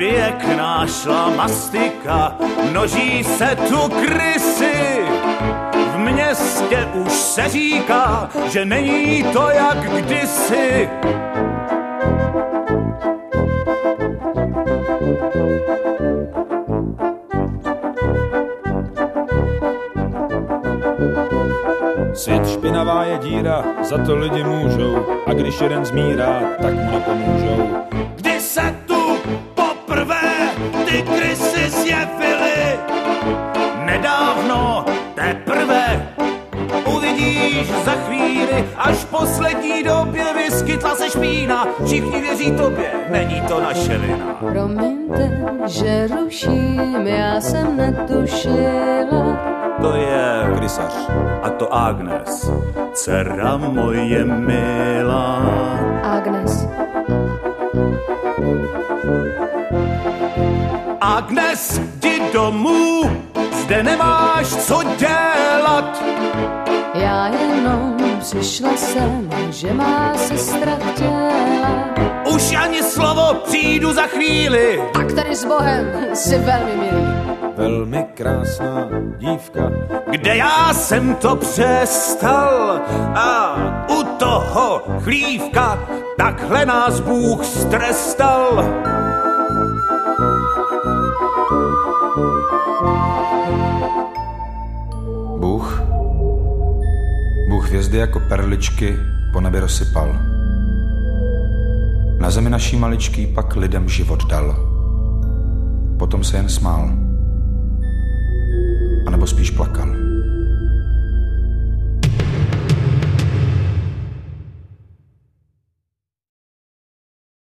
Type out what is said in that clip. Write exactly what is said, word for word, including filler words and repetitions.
Pěkná šlamastika, množí se tu krysy. V městě už se říká, že není to jak kdysi. Svět špinavá je díra, za to lidi můžou, a když jeden zmírá, tak mu nepomůžou. Kdy se tu poprvé ty krysy zjevily? Nedávno, teprve, uvidíš za chvíli, až v poslední době vyskytla se špína. Všichni věří tobě, není to naše vina. Promiňte, že ruším, já jsem netušila. To je krysař a to Agnes, dcera moje milá. Agnes. Agnes, jdi domů, zde nemáš co dělat. Já jenom přišla jsem, že má sestra chtěla. Už ani slovo, přijdu za chvíli. Tak tady s Bohem, jsi velmi milý. Velmi krásná dívka. Kde já jsem to přestal a u toho chlívka takhle nás Bůh strestal. Bůh, Bůh hvězdy jako perličky po nebi rozsypal. Na zemi naší maličký pak lidem život dal. Potom se jen smál. A nebo spíš plakal.